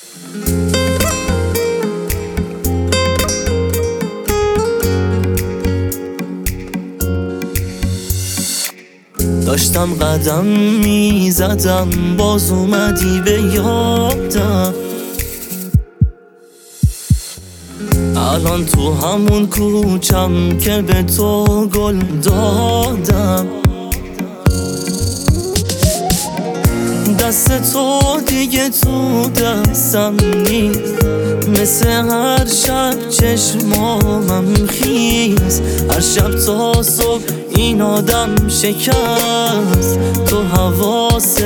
داشتم قدم میزدم باز اومدی به یادم، الان تو همون کوچم که به تو گل دادم. دست تو دیگه تو دستم نیست، مثل هر شب چشمامم خیز، هر شب تا صبح این آدم شکست، تو حواست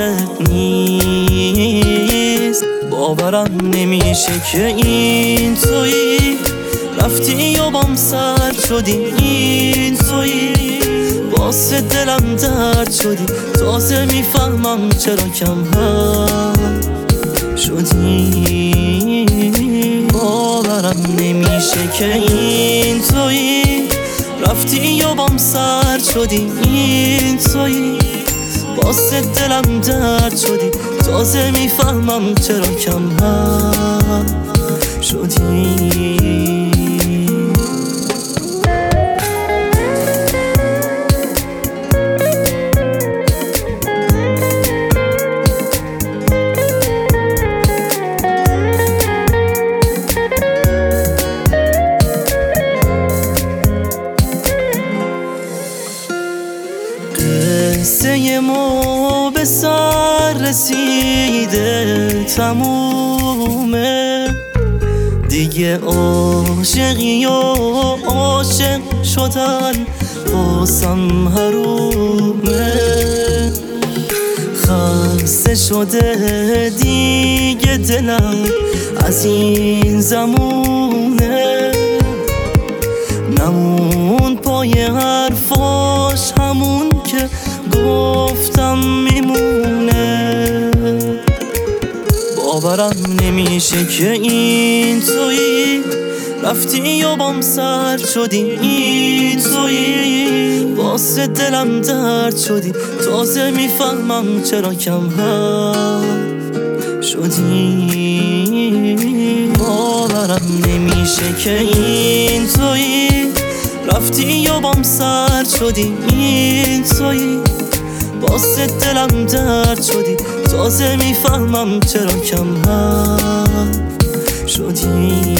نیست. باورم نمیشه که این تویی، رفتی و بام سر شدی، این تویی، واسه دلم درد شدی، تازه میفهمم چرا کم هم شدی. باورم نمیشه که این تویی، رفتی و بام سر شدی، این تویی، واسه دلم درد شدی، تازه میفهمم چرا کم هم شدی. قصه ما به سر رسیده تمومه دیگه، عاشقی و عاشق شدن باسم حرومه. خسته شده دیگه دلم از این زمونه، نمون پای حرفاش همون که گفتم میمونه. باورم نمیشه که این تویی، رفتی و بام سر شدی، این تویی، واسه دلم درد شدی، تازه میفهمم چرا کم هم شدی. باورم نمیشه که این تویی، رفتی و بام سر شدی، این تویی، واسه دلم درد شدی، تازه میفهمم چرا کم هم شدی.